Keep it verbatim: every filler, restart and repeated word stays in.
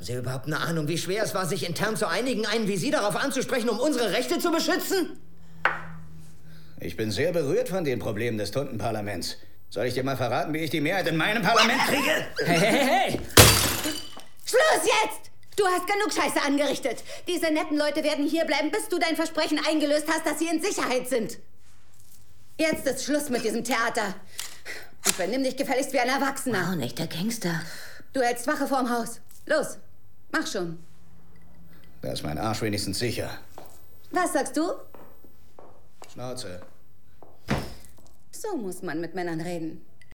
Haben Sie überhaupt eine Ahnung, wie schwer es war, sich intern zu einigen, einen wie Sie darauf anzusprechen, um unsere Rechte zu beschützen? Ich bin sehr berührt von den Problemen des Tuntenparlaments. Soll ich dir mal verraten, wie ich die Mehrheit in meinem Parlament kriege? Hey, hey, hey! Schluss jetzt! Du hast genug Scheiße angerichtet. Diese netten Leute werden hierbleiben, bis du dein Versprechen eingelöst hast, dass sie in Sicherheit sind. Jetzt ist Schluss mit diesem Theater. Und benimm dich gefälligst wie ein Erwachsener. Wow, nicht der Gangster. Du hältst Wache vorm Haus. Los, mach schon. Da ist mein Arsch wenigstens sicher. Was sagst du? Schnauze. So muss man mit Männern reden.